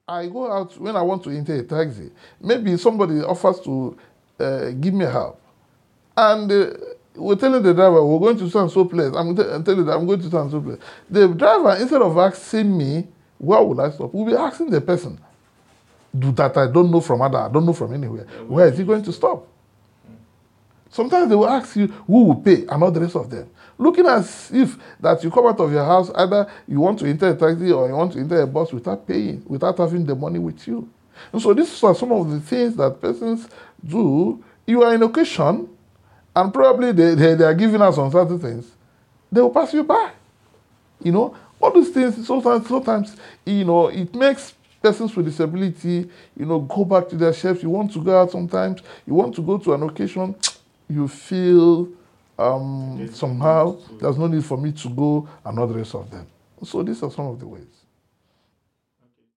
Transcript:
I go out when I want to enter a taxi. Maybe somebody offers to give me help. And we're telling the driver, we're going to so and so place. I'm telling them, I'm going to so and so place. The driver, instead of asking me, where would I stop? Will be asking the person, do that I don't know from other, I don't know from anywhere. Where is he going to stop? Sometimes they will ask you who will pay and all the rest of them. Looking as if that you come out of your house, either you want to enter a taxi or you want to enter a bus without paying, without having the money with you. And so these are some of the things that persons do. You are in occasion, and probably they are giving us on certain things. They will pass you by. You know, all these things, sometimes, it makes persons with disability, go back to their shelves. You want to go out sometimes, you want to go to an occasion, you feel somehow there's no need for me to go and all the rest of them. So these are some of the ways.